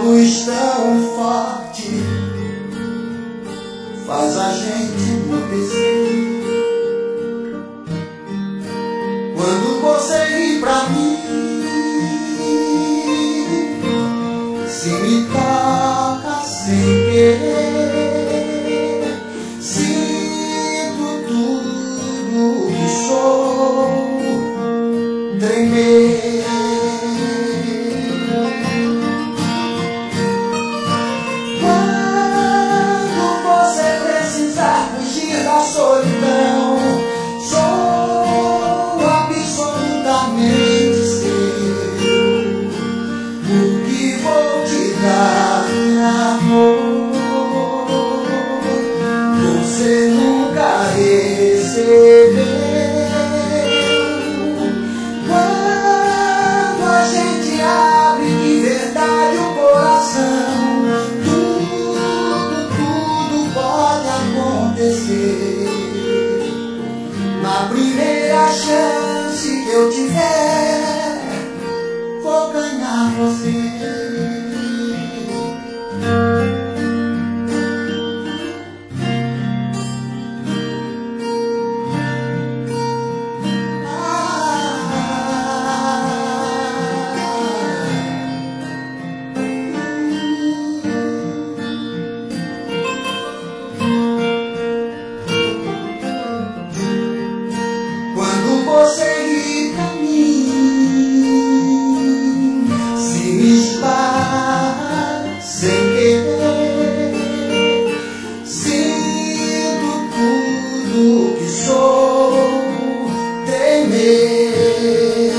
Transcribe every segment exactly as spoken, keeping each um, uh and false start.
luz tão forte faz a gente enlouquecer. Quando você ri pra mim, se me toca sem querer, sinto tudo que sou tremer. Quando você precisar fugir da solidão, sou absolutamente seu. O que vou te dar, amor, você nunca recebeu. Quando a gente abre de verdade o coração, tudo, tudo pode acontecer. Na primeira chance que eu tiver, vou ganhar você. Quando você ri pra mim, se me esbarra sem querer, sinto tudo que sou tremer.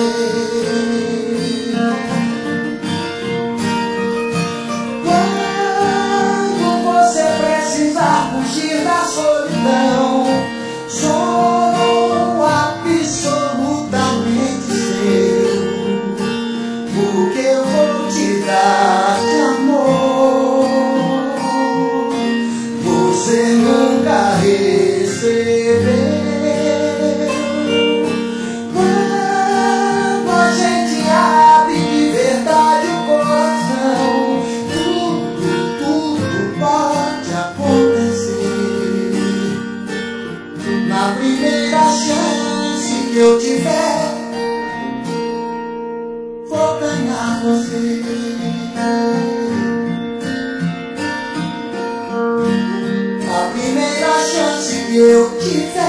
Quando você precisar fugir da solidão, sou absolutamente seu. O que eu vou te dar de amor, você nunca recebeu. Quando a gente abre de verdade o coração, tudo, tudo pode acontecer. Na primeira chance que eu tiver, vou ganhar você. A primeira chance que eu tiver,